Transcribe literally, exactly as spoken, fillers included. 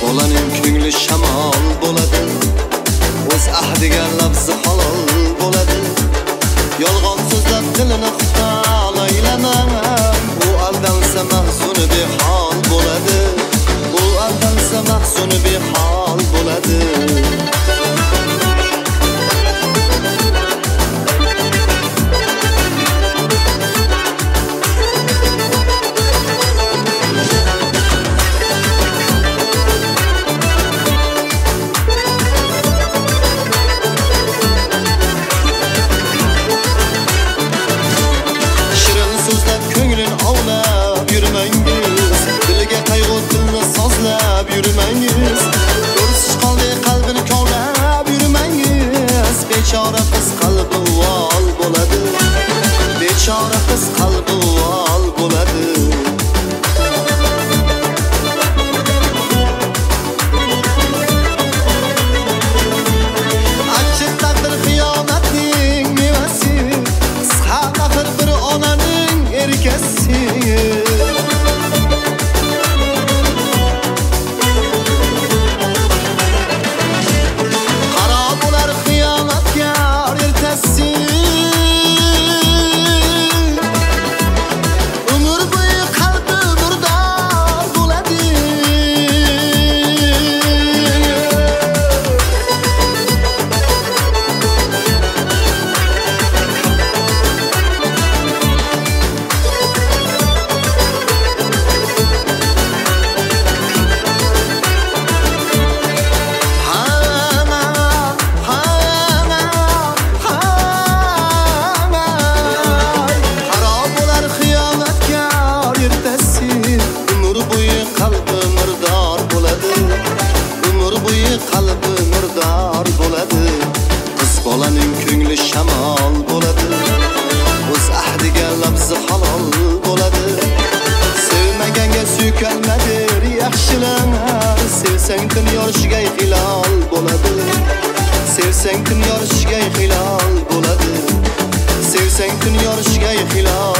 bolaning ko'ngli shamol bo'ladi, o'z ahdiga lafzi halol bo'ladi. Yolg'on so'zlab dilini xufton aylamam, u aldansa mahzuni behol bo'ladi, u aldansa mahzuni behol bo'ladi. Yürümengiz, ko'rsiz qoldi qalbini kovlab yürümengiz. Bechora qiz qalbi vol bo'ladi, bechora qiz qalbi vol bo'ladi. Achchiq taqdir xiyomatning mevasi, qisqa axir bir onaning erkasi. Qalbi murdor bo'ladi, qiz bolaning ko'ngli shamol bo'ladi, o'z ahdiga lafzi halol bo'ladi. Sevmaganga suykalmadir yaxshilar, sevsang kun yorishga hilol bo'ladi, sevsang kun yorishga hilol bo'ladi, sevsang kun yorishga hilol